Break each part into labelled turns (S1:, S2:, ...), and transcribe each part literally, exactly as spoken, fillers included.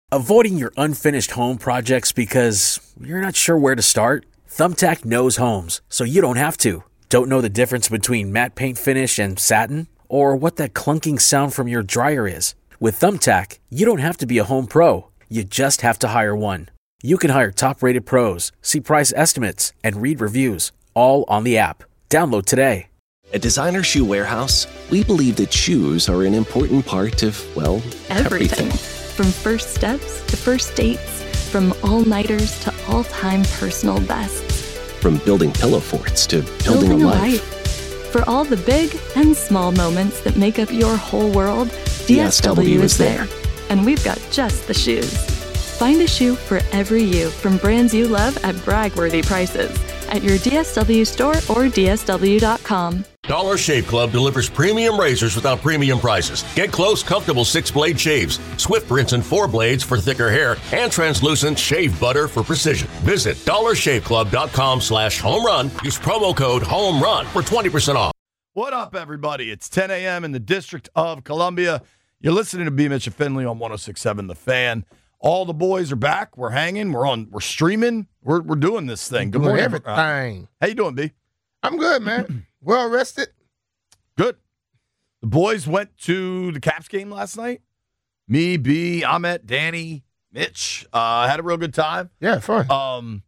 S1: Avoiding your unfinished home projects because you're not sure where to start? Thumbtack knows homes, so you don't have to. Don't know the difference between matte paint finish and satin? Or what that clunking sound from your dryer is? With Thumbtack, you don't have to be a home pro. You just have to hire one. You can hire top-rated pros, see price estimates, and read reviews, all on the app. Download today.
S2: At Designer Shoe Warehouse, we believe that shoes are an important part of, well, everything.
S3: everything. From first steps to first dates, from all-nighters to all-time personal bests.
S2: From building pillow forts to building,
S3: building
S2: a,
S3: a
S2: life.
S3: life. For all the big and small moments that make up your whole world, D S W is there. And we've got just the shoes. Find a shoe for every you from brands you love at brag-worthy prices at your D S W store or D S W dot com.
S4: Dollar Shave Club delivers premium razors without premium prices. Get close, comfortable six-blade shaves, swift rinse and four blades for thicker hair, and translucent shave butter for precision. Visit dollar shave club dot com slash home run. Use promo code home run for twenty percent off.
S5: What up, everybody? It's ten a.m. in the District of Columbia. You're listening to B. Mitch and Finley on one oh six point seven The Fan. All the boys are back. We're hanging. We're on. We're streaming. We're we're doing this thing. Good
S6: doing
S5: morning,
S6: everything.
S5: How you doing, B?
S6: I'm good, man. Well rested.
S5: Good. The boys went to the Caps game last night. Me, B, Ahmet, Danny, Mitch. Uh, had a real good time.
S6: Yeah, fun.
S5: Um,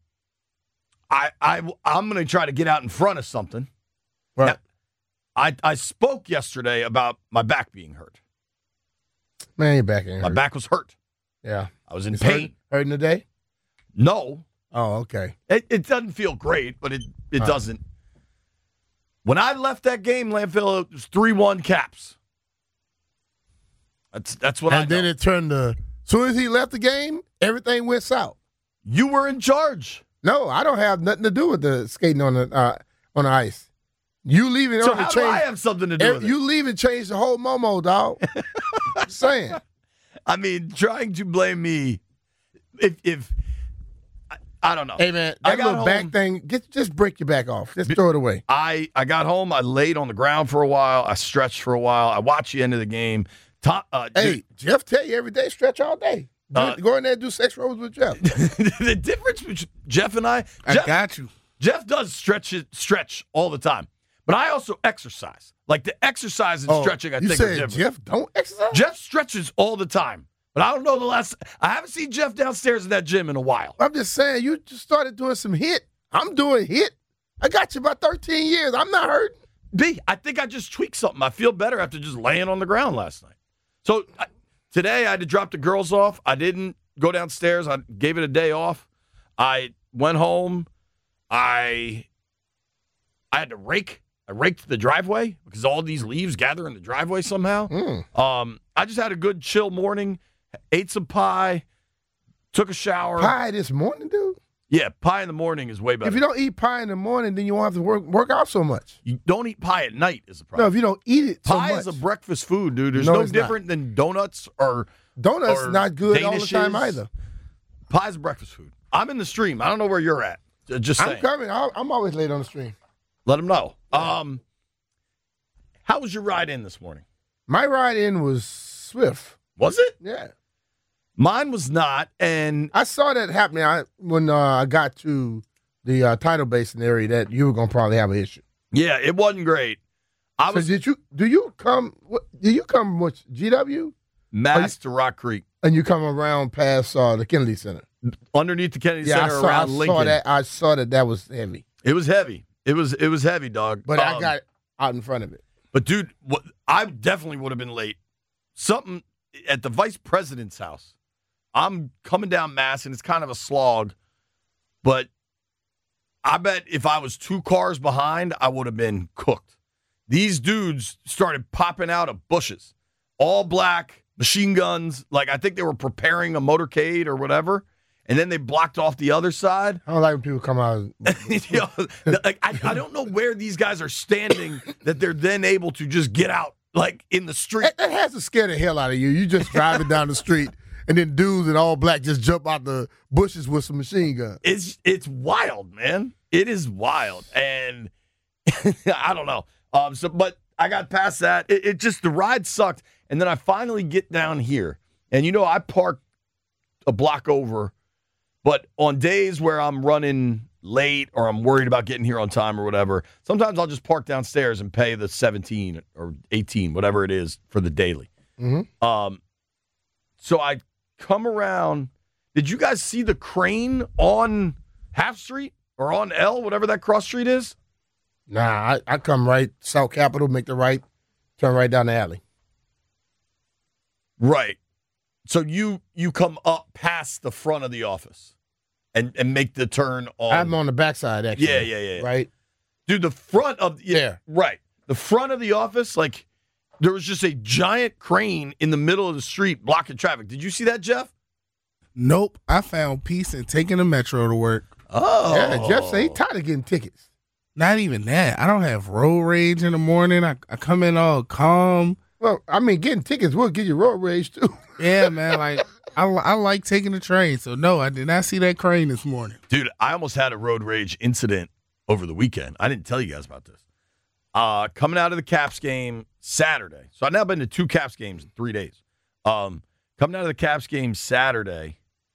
S5: I I I'm gonna try to get out in front of something.
S6: Right.
S5: Now, I I spoke yesterday about my back being hurt.
S6: Man, you're back in.
S5: My back was hurt.
S6: Yeah.
S5: I was in
S6: It's
S5: pain.
S6: hurting, hurting today?
S5: No.
S6: Oh, okay.
S5: It, it doesn't feel great, but it, it
S6: All
S5: doesn't. When I left that game, Landfill, it was three one Caps. That's that's what I
S6: And then
S5: know.
S6: it turned to, as soon as he left the game, everything went south.
S5: You were in charge.
S6: No, I don't have nothing to do with the skating on the uh, on the ice. You leaving
S5: So
S6: on the
S5: how do
S6: change.
S5: I have something to do
S6: er,
S5: with it?
S6: You leaving changed the whole Momo, dog. Saying.
S5: I mean, trying to blame me if if I, I don't know.
S6: Hey, man,
S5: I
S6: that
S5: got
S6: little
S5: home,
S6: back thing, get, just break your back off. Just throw it away.
S5: I, I got home. I laid on the ground for a while. I stretched for a while. I watched the end of the game. Top, uh,
S6: Hey,
S5: dude,
S6: Jeff tell you every day, stretch all day. Do-
S5: Uh,
S6: Go in there and do sex rolls with Jeff.
S5: the difference between Jeff and I, Jeff,
S6: got you.
S5: Jeff does stretch it, stretch all the time, but I also exercise. Like the exercise and stretching, I
S6: Oh, you
S5: think are
S6: said
S5: different.
S6: Jeff don't exercise?
S5: Jeff stretches all the time, but I don't know the last. I haven't seen Jeff downstairs in that gym in a while.
S6: I'm just saying, you just started doing some hit. I'm doing hit. I got you about thirteen years. I'm not hurting.
S5: B, I think I just tweaked something. I feel better after just laying on the ground last night. So I, today I had to drop the girls off. I didn't go downstairs. I gave it a day off. I went home. I I had to rake. I raked the driveway because all these leaves gather in the driveway somehow.
S6: Mm.
S5: Um, I just had a good chill morning. Ate some pie. Took a shower.
S6: Pie this morning, dude?
S5: Yeah, pie in the morning is way better.
S6: If you don't eat pie in the morning, then you won't have to work work out so much.
S5: You don't eat pie at night is the
S6: No,
S5: problem.
S6: if you don't eat it so
S5: Pie
S6: much.
S5: is a breakfast food, dude. There's
S6: No,
S5: no,
S6: it's not.
S5: different than donuts or
S6: Donuts
S5: or
S6: not good all the time
S5: Danishes.
S6: either.
S5: Pie's a breakfast food. I'm in the stream. I don't know where you're at. J- Just
S6: I'm
S5: saying.
S6: coming. I'll- I'm always late on the stream.
S5: Let them know. Um, how was your ride in this morning?
S6: My ride in was swift.
S5: Was it?
S6: Yeah.
S5: Mine was not. And
S6: I saw that happening I, when uh, I got to the uh, tidal basin area that you were going to probably have an issue.
S5: yeah, it wasn't great. I
S6: So
S5: was
S6: did you, do you come, what, do you come with G W?
S5: mass to Rock Creek,
S6: And you come around past uh, the Kennedy Center?
S5: underneath the Kennedy
S6: Yeah, I
S5: Center
S6: saw, I
S5: around
S6: saw
S5: Lincoln.
S6: that. I saw that that was heavy.
S5: It was heavy. It was it was heavy, dog.
S6: But
S5: Um,
S6: I got out in front of it.
S5: But dude, what, I definitely would have been late. Something at the vice president's house. I'm coming down Mass, and it's kind of a slog. But I bet if I was two cars behind, I would have been cooked. These dudes started popping out of bushes, all black, machine guns. Like I think they were preparing a motorcade or whatever. And then they blocked off the other side.
S6: I don't like when people come out.
S5: you know, like I, I don't know where these guys are standing that they're then able to just get out like in the street.
S6: That, that has to scare the hell out of you. You just driving down the street, and then dudes in all black just jump out the bushes with some machine guns.
S5: It's it's wild, man. It is wild, and I don't know. Um, so but I got past that. It, it just the ride sucked, and then I finally get down here, and you know I parked a block over. But on days where I'm running late or I'm worried about getting here on time or whatever, sometimes I'll just park downstairs and pay the seventeen or eighteen, whatever it is, for the daily.
S6: Mm-hmm.
S5: Um, so I come around. Did you guys see the crane on Half Street or on L, whatever that cross street is?
S6: Nah, I, I come right South Capitol, make the right, turn right down the alley.
S5: Right. So you you come up past the front of the office and, and make the turn on.
S6: I'm on the backside, actually.
S5: Yeah, yeah, yeah.
S6: Right?
S5: Dude, the front of yeah,
S6: There.
S5: right. The front of the office, like there was just a giant crane in the middle of the street blocking traffic. Did you see that, Jeff?
S7: Nope. I found peace in taking the metro to work.
S5: Oh.
S6: Yeah, Jeff said he's tired of getting tickets.
S7: Not even that. I don't have road rage in the morning. I, I come in all calm.
S6: Well, I mean, getting tickets will get you road rage, too.
S7: Yeah, man. Like I, I like taking the train. So, no, I did not see that crane this morning.
S5: Dude, I almost had a road rage incident over the weekend. I didn't tell you guys about this. Uh, coming out of the Caps game Saturday. So I've now been to two Caps games in three days. Um, coming out of the Caps game Saturday,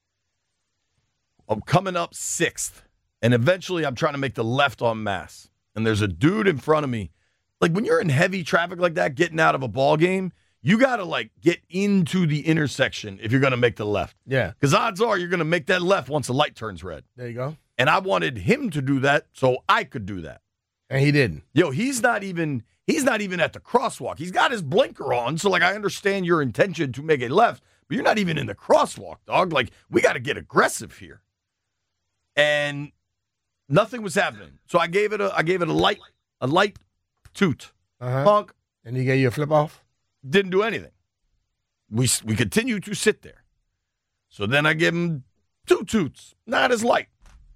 S5: I'm coming up sixth. And eventually I'm trying to make the left on Mass. And there's a dude in front of me. Like when you're in heavy traffic like that, getting out of a ball game, you got to like get into the intersection if you're going to make the left.
S6: Yeah.
S5: Because odds are you're going to make that left once the light turns red.
S6: There you go.
S5: And I wanted him to do that so I could do that.
S6: And he didn't.
S5: Yo, he's not even he's not even at the crosswalk. He's got his blinker on, so like I understand your intention to make a left, but you're not even in the crosswalk, dog. Like we got to get aggressive here. And nothing was happening. So I gave it a I gave it a light a light toot.
S6: Uh-huh.
S5: Honk.
S6: And he gave you a flip off?
S5: Didn't do anything. We we continue to sit there. So then I give him two toots, not as light.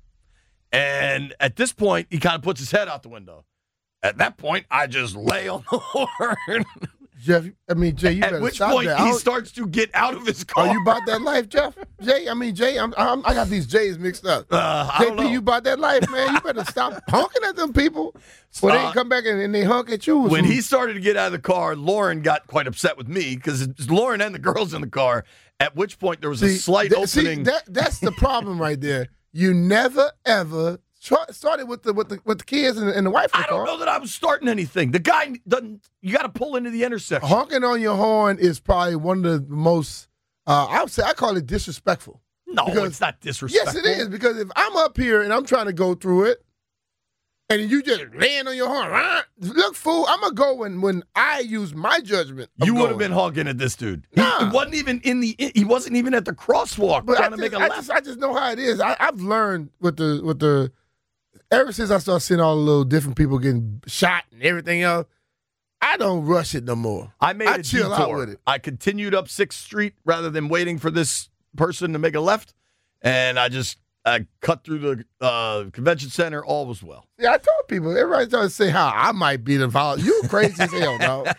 S5: And at this point, he kind of puts his head out the window. At that point, I just lay on the horn.
S6: Jeff, I mean, Jay, you
S5: At
S6: better
S5: which
S6: stop
S5: point,
S6: that. I
S5: he
S6: don't-
S5: starts to get out of his car.
S6: Are you about that life, Jeff? Jay, I mean, Jay, I'm, I'm, I got these J's mixed up.
S5: Uh, I don't
S6: J P,
S5: know.
S6: you about that life, man? You better stop honking at them people. When
S5: Uh,
S6: they come back and, and they honk at you.
S5: When
S6: some-
S5: he started to get out of the car, Lauren got quite upset with me because it's Lauren and the girls in the car, at which point there was a
S6: See,
S5: slight
S6: that- see,
S5: opening.
S6: that, that's the problem right there. You never, ever try, started with the with the with the kids and, and the wife in
S5: I
S6: the
S5: don't
S6: car.
S5: know that I was starting anything. The guy doesn't, you got to pull into the intersection.
S6: Honking on your horn is probably one of the most, uh, I would say, I call it disrespectful.
S5: No,
S6: Because-
S5: it's not disrespectful.
S6: Yes, it is, because if I'm up here and I'm trying to go through it, and you just laying on your horn, right? Look, fool, I'm going to go when, when I use my judgment. of
S5: You would have
S6: going.
S5: been honking at this dude. He,
S6: Nah.
S5: he wasn't even in the. He wasn't even at the crosswalk
S6: But I
S5: trying to
S6: just,
S5: make a
S6: I
S5: left.
S6: just, I just know how it is. I, I've learned with the with the ever since I started seeing all the little different people getting shot and everything else. I don't rush it no more.
S5: I made
S6: I
S5: a
S6: chill
S5: detour.
S6: out with it.
S5: I continued up Sixth Street rather than waiting for this person to make a left, and I just I cut through the uh, convention center. All was well.
S6: Yeah, I told people. Everybody's trying to say how I might be the violent. You crazy as hell, dog.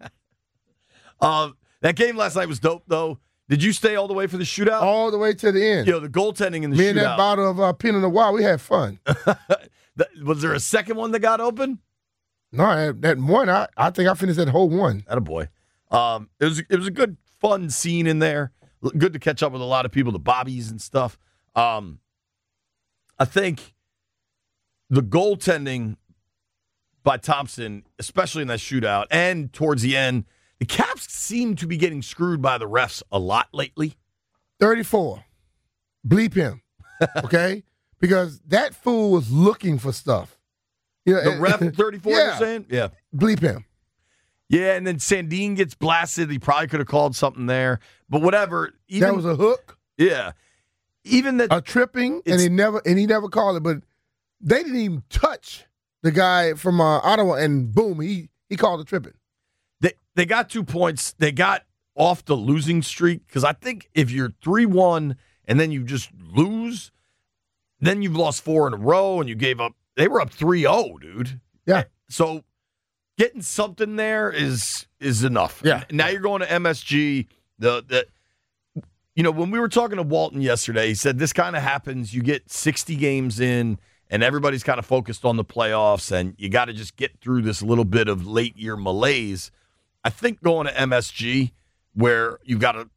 S5: Uh, that game last night was dope, though. Did you stay all the way for the shootout?
S6: All the way to the end.
S5: Yo, the goaltending in the
S6: Me and that
S5: shootout.
S6: bottle of uh, Pinot Noir, we had fun.
S5: Th- was there a second one that got open?
S6: No, that, that one, I, I think I finished that whole one.
S5: Attaboy. Um, it was it was a good, fun scene in there. L- Good to catch up with a lot of people, the Bobbies and stuff. Um, I think the goaltending by Thompson, especially in that shootout and towards the end, the Caps seem to be getting screwed by the refs a lot lately.
S6: thirty-four. Bleep him. Okay? Because that fool was looking for stuff. You know,
S5: The
S6: and-
S5: ref thirty-four,
S6: yeah,
S5: you're saying? Yeah.
S6: Bleep him.
S5: Yeah, and then Sandin gets blasted. He probably could have called something there. But whatever. Even,
S6: that was a hook,
S5: yeah. Even that
S6: a tripping, and
S5: It's-
S6: he never and he never called it. But they didn't even touch the guy from uh, Ottawa, and boom, he he called the tripping.
S5: They they got two points. They got off the losing streak because I think if you're three one and then you just lose, then you've lost four in a row and you gave up. They were up three oh, dude.
S6: Yeah.
S5: So getting something there is is enough.
S6: Yeah.
S5: Now you're going to M S G. The the you know, when we were talking to Walton yesterday, he said this kind of happens. You get sixty games in and everybody's kind of focused on the playoffs and you got to just get through this little bit of late year malaise. I think going to M S G where you've got a,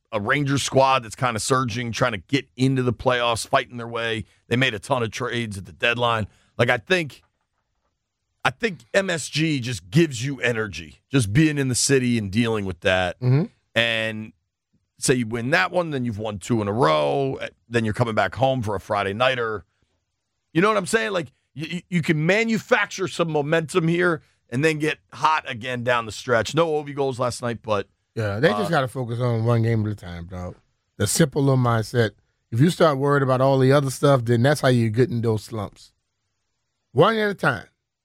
S5: a Rangers squad that's kind of surging, trying to get into the playoffs, fighting their way. They made a ton of trades at the deadline. Like, I think I think M S G just gives you energy, just being in the city and dealing with that.
S6: Mm-hmm.
S5: And say you win that one, then you've won two in a row. Then you're coming back home for a Friday nighter. You know what I'm saying? Like, you, you can manufacture some momentum here and then get hot again down the stretch. No Ovi goals last night, but
S6: yeah, they just
S5: uh,
S6: got to focus on one game at a time, dog. The simple little mindset. If you start worried about all the other stuff, then that's how you get in those slumps. One at a time.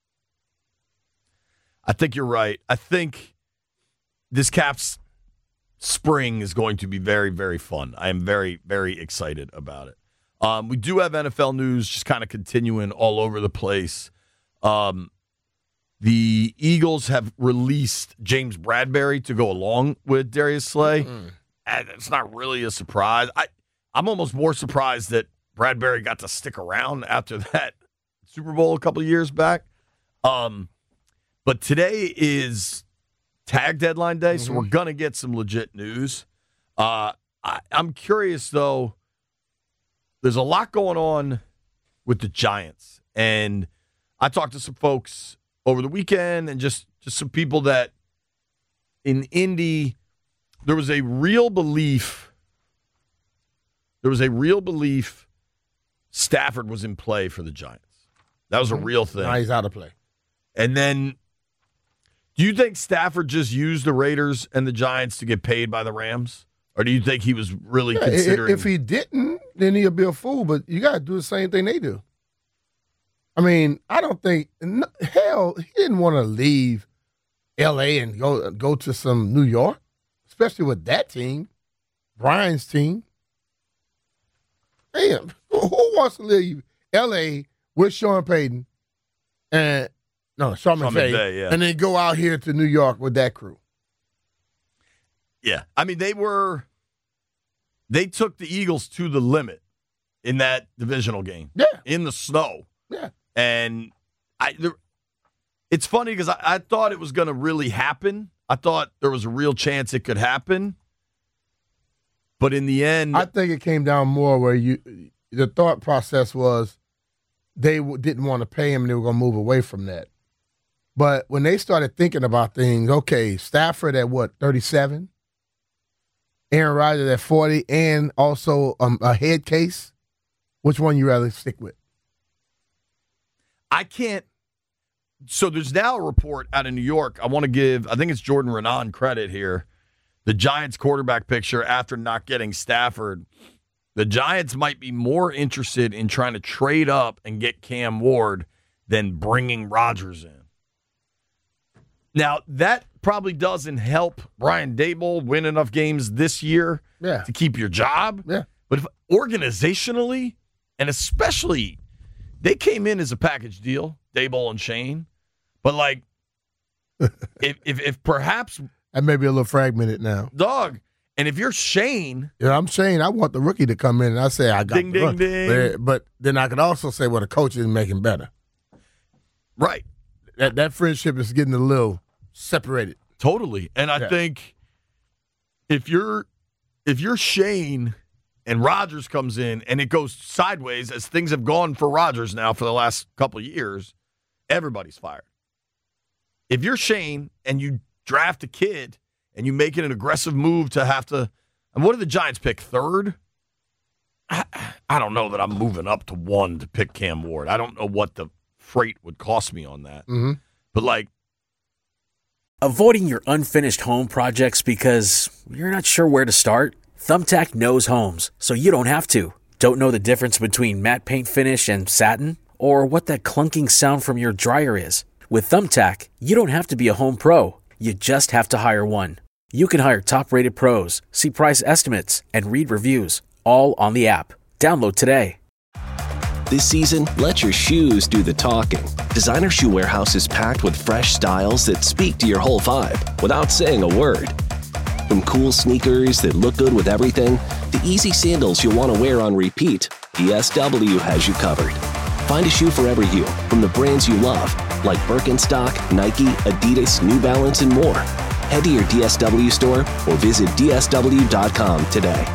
S5: I think you're right. I think this Caps spring is going to be very, very fun. I am very, very excited about it. Um, we do have N F L news just kind of continuing all over the place. Um, the Eagles have released James Bradberry to go along with Darius Slay. Mm-hmm. And it's not really a surprise. I, I'm almost more surprised that Bradberry got to stick around after that Super Bowl a couple of years back. Um, but today is tag deadline day, mm-hmm. so we're going to get some legit news. Uh, I, I'm curious, though. There's a lot going on with the Giants. And I talked to some folks over the weekend and just, just some people that in Indy, there was a real belief, there was a real belief Stafford was in play for the Giants. That was a real thing.
S6: Now he's out of play.
S5: And then, do you think Stafford just used the Raiders and the Giants to get paid by the Rams? Or do you think he was really
S6: yeah,
S5: considering?
S6: If he didn't, then he'll be a fool. But you got to do the same thing they do. I mean, I don't think, hell, he didn't want to leave L A and go go to some New York, especially with that team, Brian's team. Damn, who wants to leave L A with Sean Payton and, no, Sean McVay,
S5: yeah.
S6: and then go out here to New York with that crew?
S5: Yeah, I mean, they were, they took the Eagles to the limit in that divisional game.
S6: Yeah.
S5: In the snow.
S6: Yeah.
S5: And I, there, it's funny because I, I thought it was going to really happen. I thought there was a real chance it could happen. But in the end,
S6: I think it came down more where you, the thought process was they w- didn't want to pay him and they were going to move away from that. But when they started thinking about things, okay, Stafford at what, thirty-seven? Aaron Rodgers at forty, and also um, a head case. Which one you rather stick with?
S5: I can't. So there's now a report out of New York. I want to give, I think it's Jordan Renan credit here. The Giants quarterback picture after not getting Stafford. The Giants might be more interested in trying to trade up and get Cam Ward than bringing Rodgers in. Now, that probably doesn't help Brian Daboll win enough games this year
S6: yeah.
S5: to keep your job.
S6: Yeah.
S5: But if organizationally, and especially, they came in as a package deal, Daboll and Shane. But, like, if, if if perhaps...
S6: That may be a little fragmented now.
S5: Dog, and if you're Shane...
S6: Yeah, I'm saying I want the rookie to come in, and I say I got
S5: ding,
S6: the
S5: ding,
S6: rookie.
S5: ding.
S6: But, but then I could also say, well, the coach is making better.
S5: Right.
S6: That that friendship is getting a little separated.
S5: Totally. And I
S6: yeah.
S5: think if you're if you're Shane and Rodgers comes in and it goes sideways as things have gone for Rodgers now for the last couple of years, everybody's fired. If you're Shane and you draft a kid and you make it an aggressive move to have to, and what did the Giants pick? Third? I, I don't know that I'm moving up to one to pick Cam Ward. I don't know what the freight would cost me on that.
S6: Mm-hmm.
S5: But like,
S1: avoiding your unfinished home projects because you're not sure where to start? Thumbtack knows homes, so you don't have to. Don't know the difference between matte paint finish and satin? Or what that clunking sound from your dryer is? With Thumbtack, you don't have to be a home pro. You just have to hire one. You can hire top-rated pros, see price estimates, and read reviews, all on the app. Download today.
S2: This season, let your shoes do the talking. Designer Shoe Warehouse is packed with fresh styles that speak to your whole vibe without saying a word. From cool sneakers that look good with everything, to easy sandals you'll want to wear on repeat, D S W has you covered. Find a shoe for every you from the brands you love, like Birkenstock, Nike, Adidas, New Balance, and more. Head to your D S W store or visit D S W dot com today.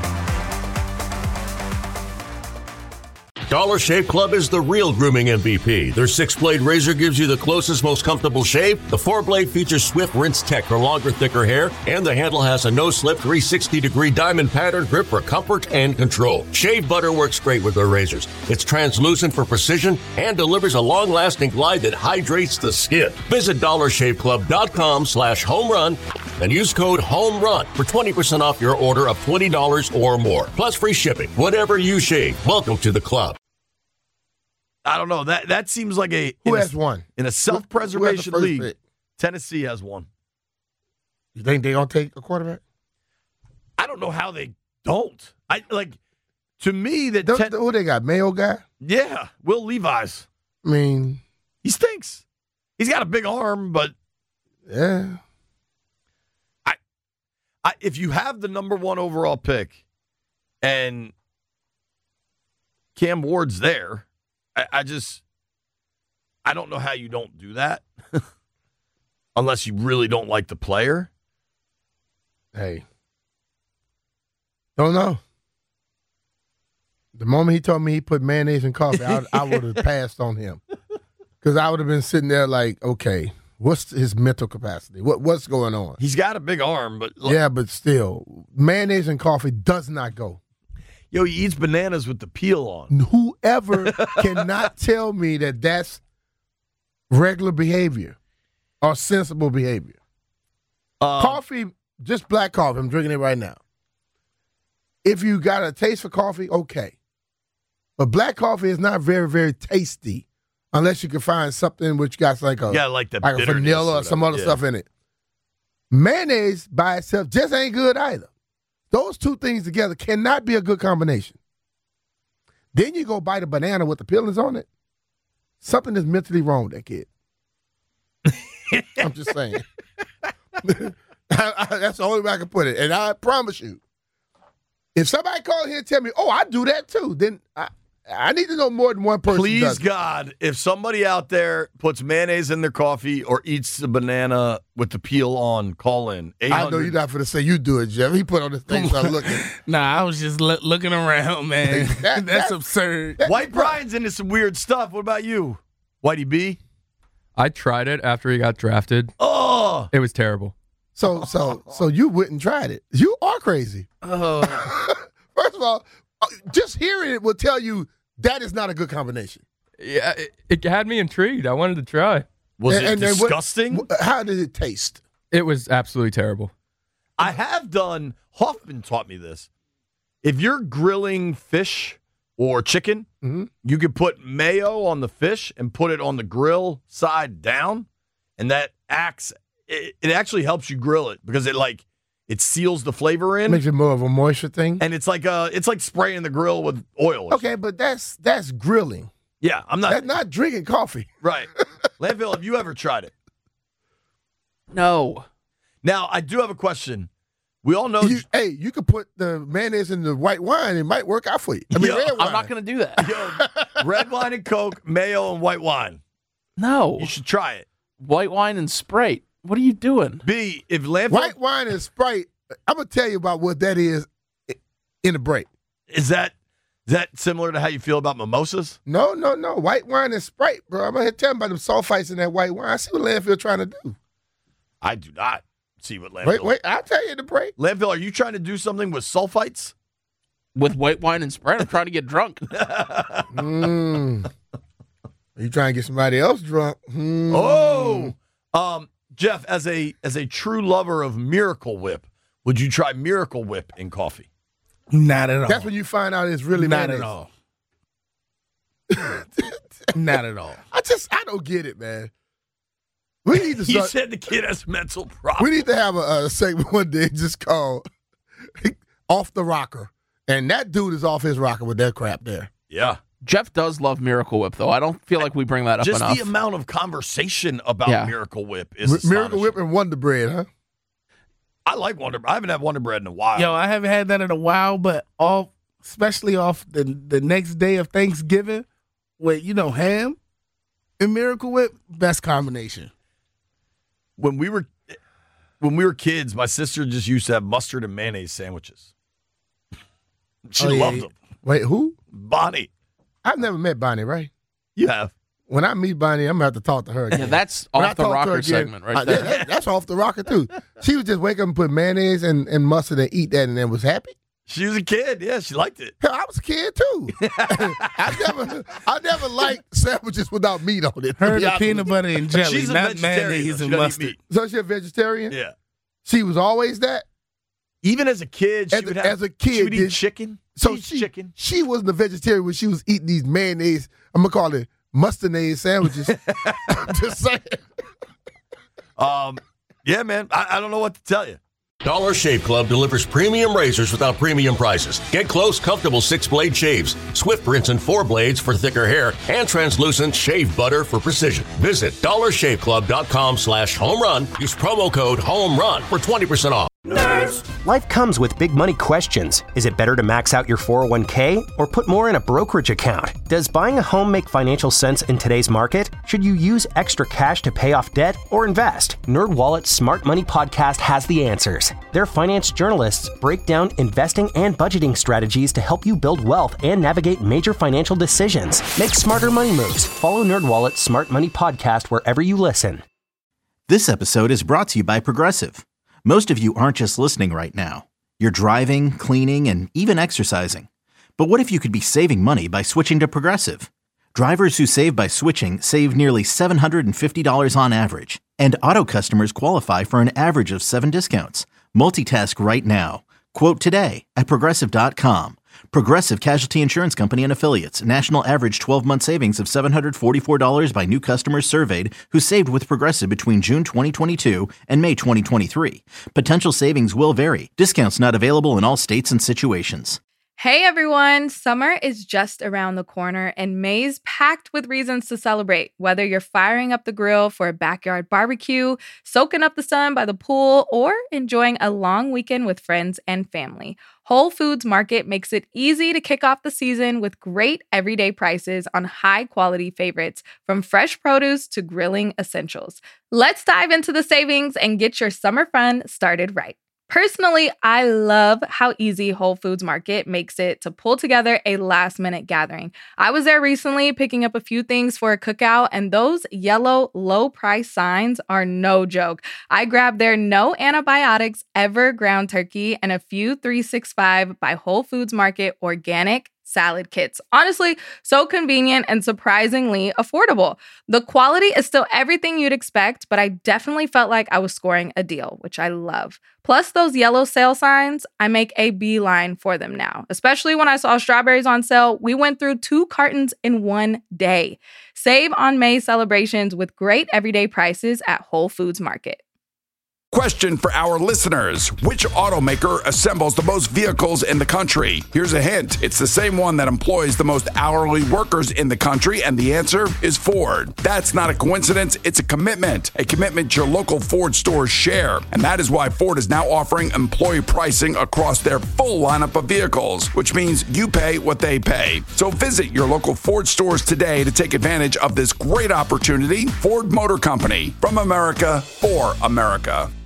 S4: Dollar Shave Club is the real grooming M V P. Their six-blade razor gives you the closest, most comfortable shave. The four-blade features swift rinse tech for longer, thicker hair. And the handle has a no-slip three sixty degree diamond pattern grip for comfort and control. Shave butter works great with their razors. It's translucent for precision and delivers a long-lasting glide that hydrates the skin. Visit dollar shave club dot com slash home run and use code HOMERUN for twenty percent off your order of twenty dollars or more. Plus free shipping. Whatever you shave, welcome to the club.
S5: I don't know. That that seems like a
S6: Who
S5: in
S6: has
S5: a,
S6: one?
S5: In a self-preservation
S6: Who has the first
S5: league,
S6: pick?
S5: Tennessee has one.
S6: You think they're going to take a quarterback?
S5: I don't know how they don't. I like to me that
S6: Don't-
S5: ten,
S6: who they got? Mayo guy?
S5: yeah, Will Levis.
S6: I mean,
S5: He stinks. He's got a big arm, but
S6: yeah.
S5: I, if you have the number one overall pick and Cam Ward's there, I, I just I don't know how you don't do that unless you really don't like the player.
S6: Hey. Don't know. The moment he told me he put mayonnaise in coffee, I, I would have passed on him. Because I would have been sitting there like, okay, what's his mental capacity? What What's going on?
S5: He's got a big arm, but look,
S6: Yeah, but still, mayonnaise and coffee does not go.
S5: yo, he eats bananas with the peel on.
S6: Whoever cannot tell me that that's regular behavior or sensible behavior.
S5: Um,
S6: Coffee, just black coffee. I'm drinking it right now. If you got a taste for coffee, okay. But black coffee is not very, very tasty unless you can find something which got like a,
S5: yeah, like the
S6: like a
S5: bitterness
S6: vanilla or some
S5: whatever,
S6: other
S5: yeah.
S6: stuff in it. Mayonnaise by itself just ain't good either. Those two things together cannot be a good combination. Then you go bite a banana with the peelings on it. Something is mentally wrong with that kid. I'm just saying. I, I, that's the only way I can put it. And I promise you, if somebody calls here and tell me, oh, I do that too, then I, I need to know more than one person
S5: Please,
S6: does it.
S5: God, if somebody out there puts mayonnaise in their coffee or eats a banana with the peel on, call in.
S6: I know you're not going to say you do it, Jeff. He put on this thing, started looking.
S7: Nah, I was just lo- looking around, man.
S6: That-
S7: That's
S6: that-
S7: absurd.
S5: White Brian's into some weird stuff. What about you, Whitey B?
S8: I tried it after he got drafted.
S5: Oh,
S8: It was terrible.
S6: So, so, so you went and tried it. You are crazy.
S7: Oh,
S6: First of all, uh, just hearing it will tell you that is not a good combination.
S8: Yeah, it, it had me intrigued. I wanted to try.
S5: was
S6: And-
S5: it
S6: and then what-
S5: disgusting?
S6: wh- how did it taste?
S8: It was absolutely terrible.
S5: I have done, Hoffman taught me this. If you're grilling fish or chicken,
S6: Mhm.
S5: you can put mayo on the fish and put it on the grill side down, and that acts, it, it actually helps you grill it because it like, it seals the flavor in,
S6: Makes it more of a moisture thing.
S5: and it's like uh it's like spraying the grill with oil.
S6: Okay, but that's that's grilling.
S5: Yeah, I'm not,
S6: That's not drinking coffee.
S5: right. Landfill, have you ever tried it?
S9: No.
S5: Now, I do have a question. We all know
S6: You, hey, you could put the mayonnaise in the white wine; it might work out for you. I mean,
S5: Yeah,
S6: red wine.
S9: I'm not going to do that.
S5: yo, red wine and Coke, mayo and white wine.
S9: No.
S5: You should try it.
S9: White wine and Sprite. What are you doing?
S5: B, if Landfill,
S6: White wine and Sprite. I'm gonna tell you about what that is i- in the break.
S5: is that is that similar to how you feel about mimosas?
S6: No, no, no. White wine and Sprite, bro. I'm gonna tell you about them sulfites in that white wine. I see what Landfill trying to do.
S5: I do not see what Landfill.
S6: Wait, wait. I'll tell you in the break.
S5: Landfill, are you trying to do something with sulfites?
S9: With white wine and Sprite? I'm trying to get drunk.
S6: Mm. Are you trying to get somebody else drunk? Hmm.
S5: Oh, um, Jeff, as a as a true lover of Miracle Whip, would you try Miracle Whip in coffee?
S7: not at all.
S6: That's when you find out it's really
S7: not
S6: mayonnaise.
S7: at all. Not at all.
S6: I just I don't get it, man. We need to
S5: You
S6: start.
S5: said the kid has mental
S6: We
S5: problems.
S6: need to have a, a segment one day just called "Off the Rocker," and that dude is off his rocker with that crap there.
S5: Yeah,
S9: Jeff does love Miracle Whip, though. I don't feel like we bring that up
S5: just
S9: enough.
S5: the amount of conversation about
S9: Yeah.
S5: Miracle Whip is
S6: M- Miracle
S5: astonishing.
S6: Whip and Wonder Bread, huh?
S5: I like Wonder. I haven't had Wonder Bread in a while.
S7: Yo, I haven't had that in a while, but off, especially off the the next day of Thanksgiving, with you know ham and Miracle Whip, best combination.
S5: when we were when we were kids, my sister just used to have mustard and mayonnaise sandwiches. She
S6: Oh, yeah,
S5: loved
S6: yeah.
S5: them.
S6: Wait, who?
S5: Bonnie,
S6: I've never met Bonnie, right?
S5: you have.
S6: When I meet Bonnie, I'm going to have to talk to her again.
S9: Yeah, that's
S6: When I
S9: off the
S6: talk to her
S9: rocker
S6: again,
S9: segment right
S6: I-
S9: there.
S6: that- that- that's off the rocker, too. She would just wake up and put mayonnaise and, and mustard and eat that and then was happy.
S5: She was a kid. Yeah, she liked it.
S6: Hell, I was a kid, too. I never I never liked sandwiches without meat on it. to
S7: Her
S6: be
S7: the
S6: honest
S7: peanut
S6: with you.
S7: butter and jelly,
S5: She's a
S7: not
S5: vegetarian.
S7: mayonnaise
S5: though.
S7: and
S5: She doesn't eat
S7: mustard.
S5: meat.
S6: So she's a vegetarian?
S5: Yeah.
S6: She was always that?
S5: Even as a kid, she
S6: As a-
S5: would have,
S6: as a kid,
S5: she would eat
S6: did-
S5: chicken.
S6: So
S5: She eats
S6: she,
S5: chicken.
S6: she wasn't a vegetarian when she was eating these mayonnaise, I'm going to call it mustard-naise sandwiches. I'm just saying.
S5: Um, yeah, man. I, I don't know what to tell you.
S4: Dollar Shave Club delivers premium razors without premium prices. Get close, comfortable six-blade shaves, Swift rinse and four blades for thicker hair, and translucent shave butter for precision. Visit dollar shave club dot com slash home run. Use promo code HOMERUN for twenty percent off.
S10: Life comes with big money questions. Is it better to max out your four oh one k or put more in a brokerage account? Does buying a home make financial sense in today's market? Should you use extra cash to pay off debt or invest? NerdWallet's Smart Money Podcast has the answers. Their finance journalists break down investing and budgeting strategies to help you build wealth and navigate major financial decisions. Make smarter money moves. Follow NerdWallet's Smart Money Podcast wherever you listen.
S11: This episode is brought to you by Progressive. Most of you aren't just listening right now. You're driving, cleaning, and even exercising. But what if you could be saving money by switching to Progressive? Drivers who save by switching save nearly seven hundred fifty dollars on average. And auto customers qualify for an average of seven discounts. Multitask right now. Quote today at Progressive dot com. Progressive Casualty Insurance Company and Affiliates. National average twelve-month savings of seven hundred forty-four dollars by new customers surveyed who saved with Progressive between June twenty twenty-two and May twenty twenty-three. Potential savings will vary. Discounts not available in all states and situations.
S12: Hey everyone, summer is just around the corner and May's packed with reasons to celebrate. Whether you're firing up the grill for a backyard barbecue, soaking up the sun by the pool, or enjoying a long weekend with friends and family, Whole Foods Market makes it easy to kick off the season with great everyday prices on high-quality favorites, from fresh produce to grilling essentials. Let's dive into the savings and get your summer fun started right. Personally, I love how easy Whole Foods Market makes it to pull together a last-minute gathering. I was there recently picking up a few things for a cookout, and those yellow low-price signs are no joke. I grabbed their no antibiotics ever ground turkey and a few three sixty-five by Whole Foods Market organic salad kits. Honestly, so convenient and surprisingly affordable. The quality is still everything you'd expect, but I definitely felt like I was scoring a deal, which I love. Plus those yellow sale signs, I make a beeline for them now. Especially when I saw strawberries on sale, we went through two cartons in one day. Save on May celebrations with great everyday prices at Whole Foods Market.
S13: Question for our listeners. Which automaker assembles the most vehicles in the country? Here's a hint. It's the same one that employs the most hourly workers in the country, and the answer is Ford. That's not a coincidence. It's a commitment. A commitment your local Ford stores share. And that is why Ford is now offering employee pricing across their full lineup of vehicles, which means you pay what they pay. So visit your local Ford stores today to take advantage of this great opportunity. Ford Motor Company. From America, for America.